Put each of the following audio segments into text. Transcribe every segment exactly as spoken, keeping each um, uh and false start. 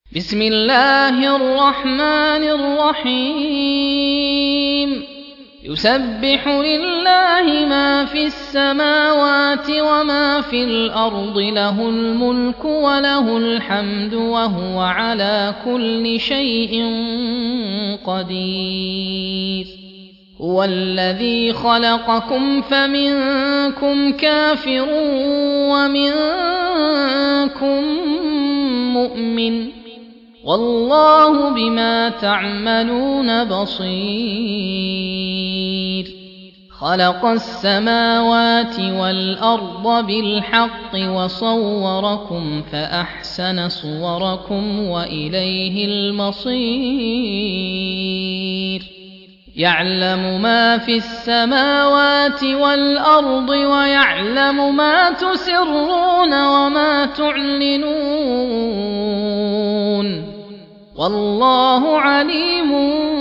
بسم الله الرحمن الرحيم يسبح لله ما في السماوات وما في الأرض له الملك وله الحمد وهو على كل شيء قدير هو الذي خلقكم فمنكم كافر ومنكم مؤمن والله بما تعملون بصير خلق السماوات والأرض بالحق وصوركم فأحسن صوركم وإليه المصير يعلم ما في السماوات والأرض ويعلم ما تسرون وما تعلنون والله عليم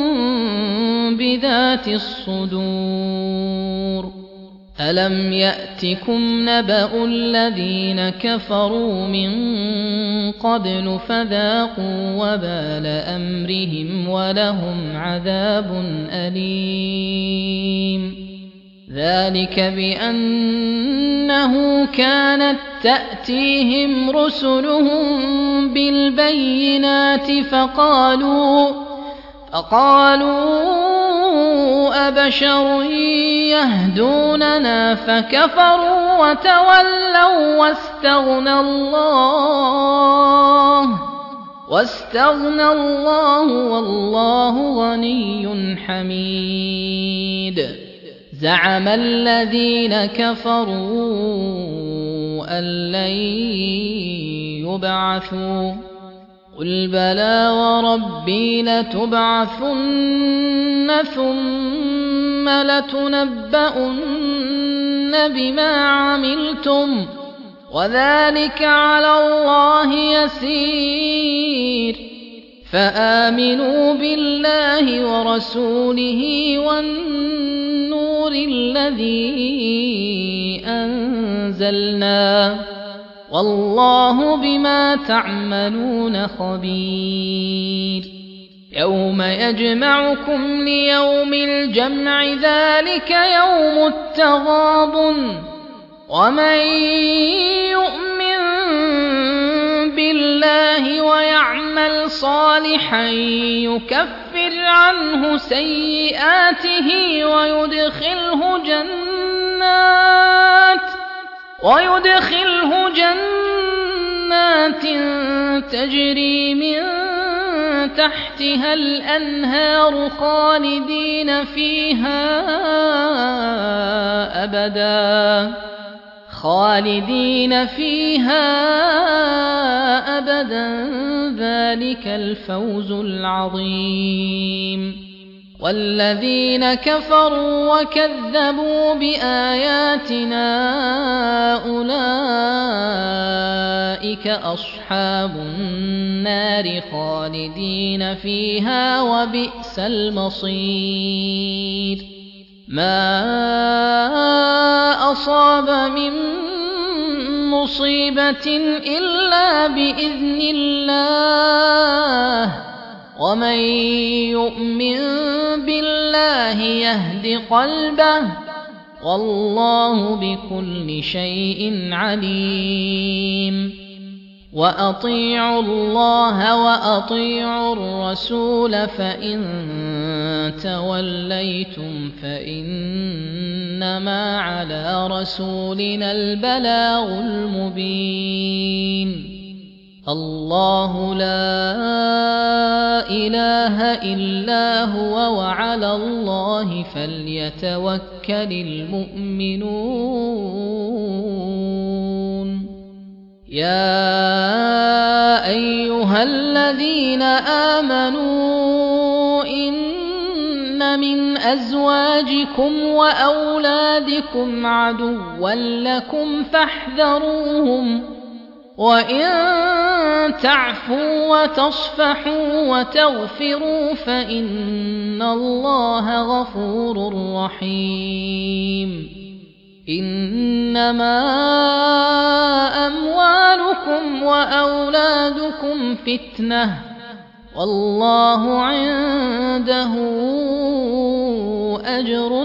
بذات الصدور ألم يأتكم نبأ الذين كفروا من قبل فذاقوا وبال أمرهم ولهم عذاب أليم ذلك بأنه كانت تأتيهم رسلهم بالبينات فقالوا فقالوا أبشر يهدوننا فكفروا وتولوا واستغنى الله واستغنى الله والله غني حميد زعم الذين كفروا أن لن يبعثوا قل بلى وربي لتبعثن ثم لتنبؤن بما عملتم وذلك على الله يسير فآمنوا بالله ورسوله والنور الذي أنزلنا والله بما تعملون خبير يوم يجمعكم ليوم الجمع ذلك يوم التغابن ومن يؤمن بالله ويعمل صالحا يكفر عنه سيئاته ويدخله جنات ويدخله جنات تجري من تحتها الأنهار خالدين فيها أبدا خالدين فيها أبدا ذلك الفوز العظيم والذين كفروا وكذبوا بآياتنا أولئك أصحاب النار خالدين فيها وبئس المصير ما أصاب من مصيبة إلا بإذن الله ومن يؤمن بالله يهد قلبه والله بكل شيء عليم وأطيعوا الله وأطيعوا الرسول فإن توليتم فإنما على رسولنا البلاغ المبين الله لا إله إلا هو وعلى الله فليتوكل المؤمنون يا أيها الذين آمنوا إن من أزواجكم وأولادكم عدوا لكم فاحذروهم وإن تعفوا وتصفحوا وتغفروا فإن الله غفور رحيم إنما أموالكم وأولادكم فتنة والله عنده أجر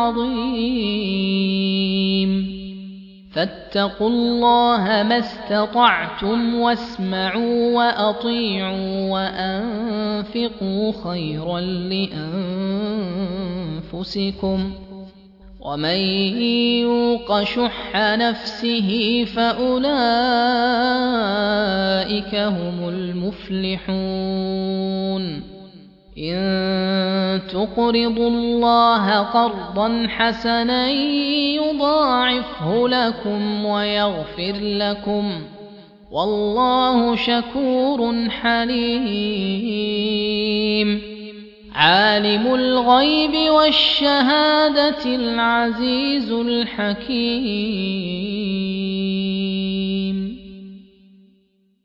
عظيم فاتقوا الله ما استطعتم واسمعوا وأطيعوا وأنفقوا خيرا لأنفسكم ومن يوق شح نفسه فأولئك هم المفلحون إن تقرضوا الله قرضا حسنا يضاعفه لكم ويغفر لكم والله شكور حليم عالم الغيب والشهادة العزيز الحكيم